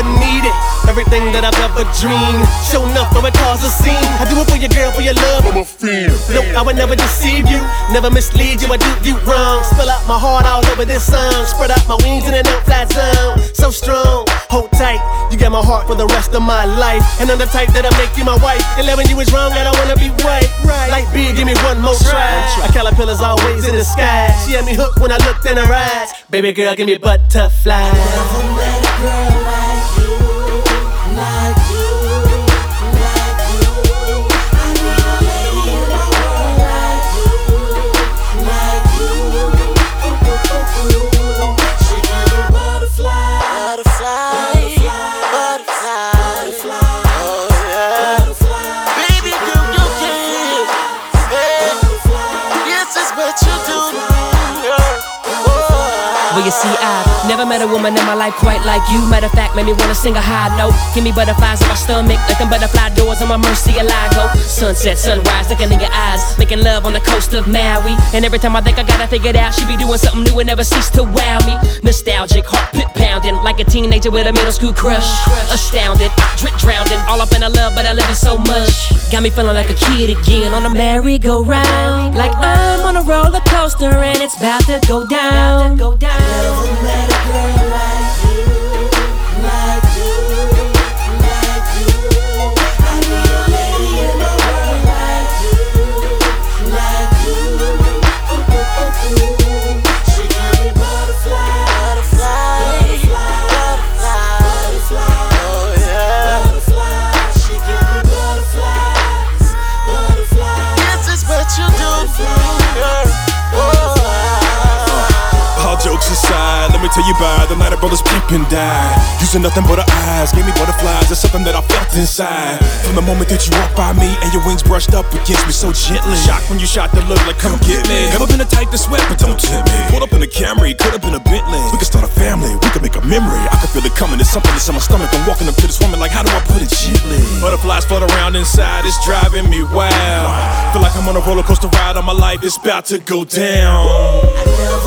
need it. Everything that I've ever dreamed. Show enough, though it cause a scene. I do it for your girl, for your love. I'm a fiend. Nope, I would never deceive you, never mislead you, I do you wrong. Spill out my heart all over this song. Spread out my wings in a no-fly zone. So strong, hold tight. You got my heart for the rest of my life. And I'm the type that'll make you my wife. And loving you is wrong, I don't wanna be right. Like big, give me one more try. A caterpillar's always in the sky. She had me hooked when I looked in her eyes. Baby girl, give me butterfly. Never met a girl like you, like you, like you. I need a lady in my world like you, like you. She give me butterfly, butterfly, butterfly, butterfly. Oh yeah, butterfly. Baby girl, you can. Hey, this is what you do. Well, you see, I've never met a woman in my life quite like you. Matter of fact, made me wanna sing a high note. Give me butterflies in my stomach, like them butterfly doors on my Mercy Aligo. Sunset, sunrise, looking in your eyes, making love on the coast of Maui. And every time I think I got it figured out, she be doing something new and never cease to wow me. Nostalgic, heart pit pounding, like a teenager with a middle school crush. Astounded, drip drowning, all up in her love, but I love it so much. Got me feeling like a kid again on a merry-go-round, like I'm on a roller coaster and it's about to go down. Never met a girl like you, like you, like you. I need a lady in my world like you, like you. She give me butterfly, butterfly, butterfly, butterfly. Oh yeah, butterfly. She give me butterflies, butterflies. This is what you do, girl. All jokes aside, let me tell you about the night our brothers pimpin' died. Using nothing but her eyes, gave me butterflies. It's something that I felt inside. From the moment that you walked by me and your wings brushed up against me so gently. Shocked when you shot the look like come get me. Never been the type to sweat, but don't tempt me. Pulled up in a Camry, could've been a Bentley. We could start a family, we could make a memory. I could feel it coming, there's something that's in my stomach. I'm walking up to this woman like, how do I put it gently? Butterflies float around inside, it's driving me wild. Feel like I'm on a roller coaster ride of my life, it's about to go down.